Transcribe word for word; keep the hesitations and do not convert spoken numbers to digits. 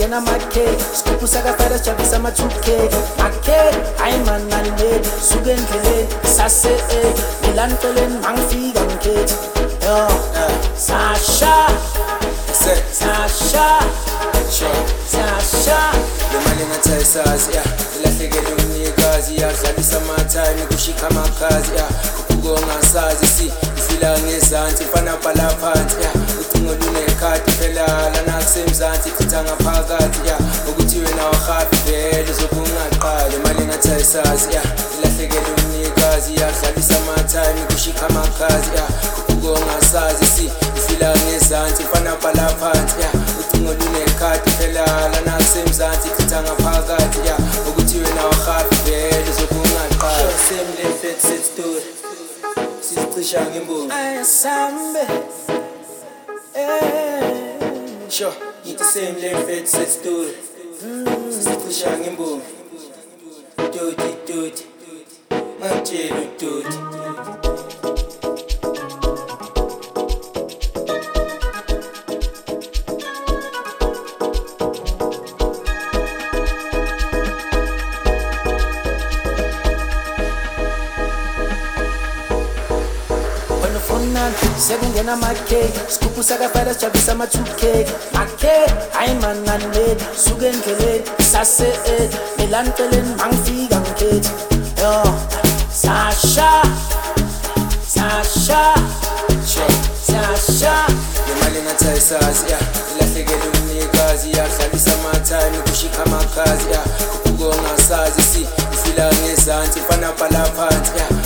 sekungena ma-K Scoop sakafara sijabulisa ama-two K Ma-K, hayi man nanimeli Suke endleleni, sase eh Ngilanteleni mangifika ngikhethi Yo, Sasha Sasha Sasha Le mali ngathi sazi ya ilahlekele umnikazi ya dlalisa ama-time kushika amakhazi ya kubuko ngasazi si ifila ngezansi fana phala phansi ya ucingo lunekhadi phela lana kusemzansi chitha ngaphakathi ya ukuthi wena wahabi vele zokungaqali mali ngathi sazi ya ilahlekele umnikazi ya dlalisa ama-time kushika amakhazi ya kubuko ngasazi si ifila ngezansi fana phala phansi ya ucingo lunekhadi phela lana kusemzansi chitha ngaphakathi ya ukuthi wena wahabi vele zokungaqali same left set story sicisha ngemboni Ayasambe Eh sure ngithi same left set story sicisha ngemboni doti doti mangitshela udoti sekungena ma-K Scoop sakafara sijabulisa ama-two K Ma-K, hayi man nanimeli Suke endleleni, sase eh Ngilanteleni mangifika ngikhethi Yo, Sasha Sasha Sasha Le mali ngathi sazi ya ilahlekele umnikazi ya dlalisa ama-time kushika amakhazi ya kubuko ngasazi si ifila ngezansi fana phala phansi ya